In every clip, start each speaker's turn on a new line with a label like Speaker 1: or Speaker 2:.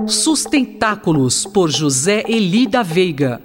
Speaker 1: Sustentáculos, por José Eli da Veiga.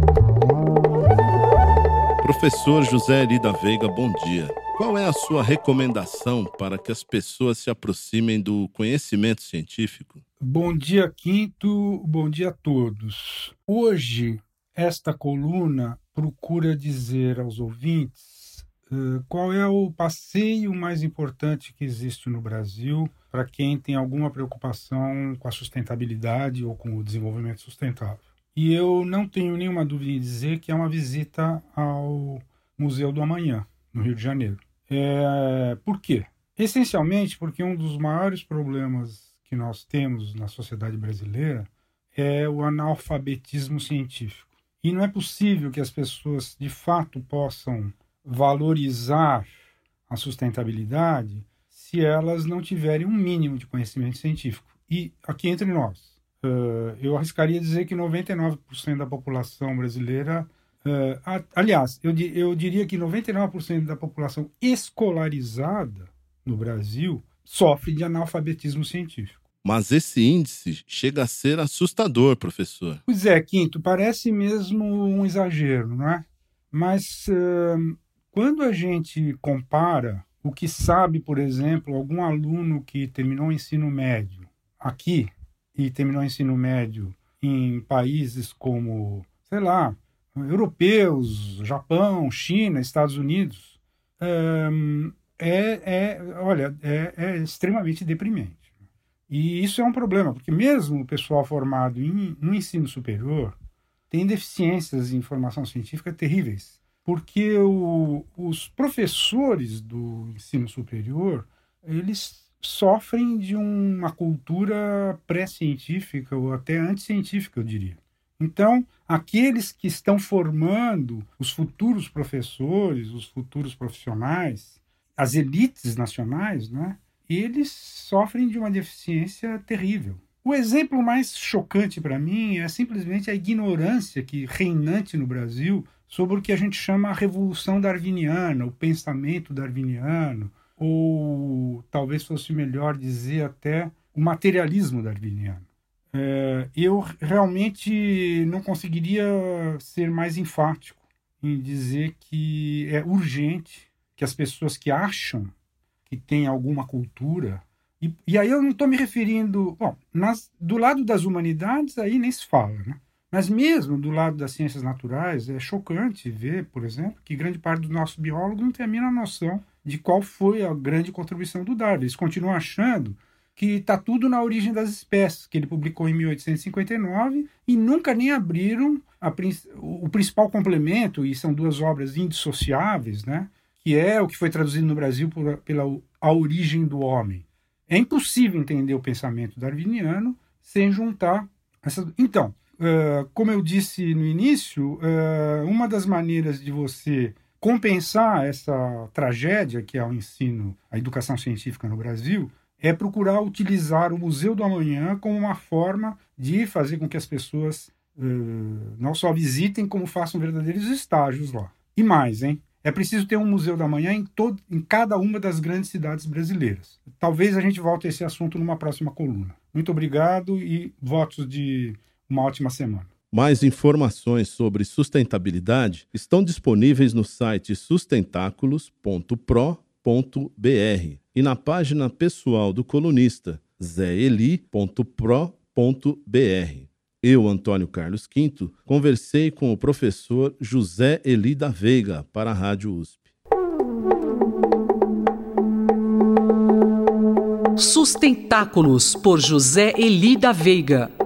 Speaker 2: Professor José Eli da Veiga, bom dia. Qual é a sua recomendação para que as pessoas se aproximem do conhecimento científico?
Speaker 3: Bom dia, Quinto. Bom dia a todos. Hoje, esta coluna procura dizer aos ouvintes qual é o passeio mais importante que existe no Brasil para quem tem alguma preocupação com a sustentabilidade ou com o desenvolvimento sustentável. E eu não tenho nenhuma dúvida em dizer que é uma visita ao Museu do Amanhã, no Rio de Janeiro. Por quê? Essencialmente porque um dos maiores problemas que nós temos na sociedade brasileira é o analfabetismo científico. E não é possível que as pessoas, de fato, possam valorizar a sustentabilidade se elas não tiverem um mínimo de conhecimento científico. E aqui entre nós, eu arriscaria dizer que 99% da população brasileira, aliás, eu diria que 99% da população escolarizada no Brasil sofre de analfabetismo científico.
Speaker 2: Mas esse índice chega a ser assustador, professor.
Speaker 3: Pois é, Quinto, parece mesmo um exagero, não é? Mas quando a gente compara o que sabe, por exemplo, algum aluno que terminou o ensino médio aqui e terminou o ensino médio em países como, sei lá, europeus, Japão, China, Estados Unidos, é extremamente deprimente. E isso é um problema, porque mesmo o pessoal formado no ensino superior tem deficiências em formação científica terríveis, porque os professores do ensino superior, eles sofrem de uma cultura pré-científica ou até anticientífica, eu diria. Então, aqueles que estão formando os futuros professores, os futuros profissionais, as elites nacionais, né, eles sofrem de uma deficiência terrível. O exemplo mais chocante para mim é simplesmente a ignorância que reinante no Brasil sobre o que a gente chama a revolução darwiniana, o pensamento darwiniano, ou talvez fosse melhor dizer até o materialismo darwiniano. Eu realmente não conseguiria ser mais enfático em dizer que é urgente que as pessoas que acham que têm alguma cultura, e aí eu não estou me referindo... Bom, do lado das humanidades aí nem se fala, né? Mas mesmo do lado das ciências naturais, é chocante ver, por exemplo, que grande parte dos nossos biólogos não tem a mínima noção de qual foi a grande contribuição do Darwin. Eles continuam achando que está tudo na origem das espécies, que ele publicou em 1859, e nunca nem abriram o principal complemento, e são duas obras indissociáveis, né? Que é o que foi traduzido no Brasil pela A Origem do Homem. É impossível entender o pensamento darwiniano sem juntar essas... Então, como eu disse no início, uma das maneiras de você compensar essa tragédia que é o ensino, a educação científica no Brasil, é procurar utilizar o Museu do Amanhã como uma forma de fazer com que as pessoas não só visitem, como façam verdadeiros estágios lá. E mais, hein? É preciso ter um Museu da Manhã em cada uma das grandes cidades brasileiras. Talvez a gente volte a esse assunto numa próxima coluna. Muito obrigado e votos de uma ótima semana.
Speaker 2: Mais informações sobre sustentabilidade estão disponíveis no site sustentáculos.pro.br e na página pessoal do colunista zeeli.pro.br. Eu, Antônio Carlos Quinto, conversei com o professor José Eli da Veiga para a Rádio USP.
Speaker 1: Sustentáculos, por José Eli da Veiga.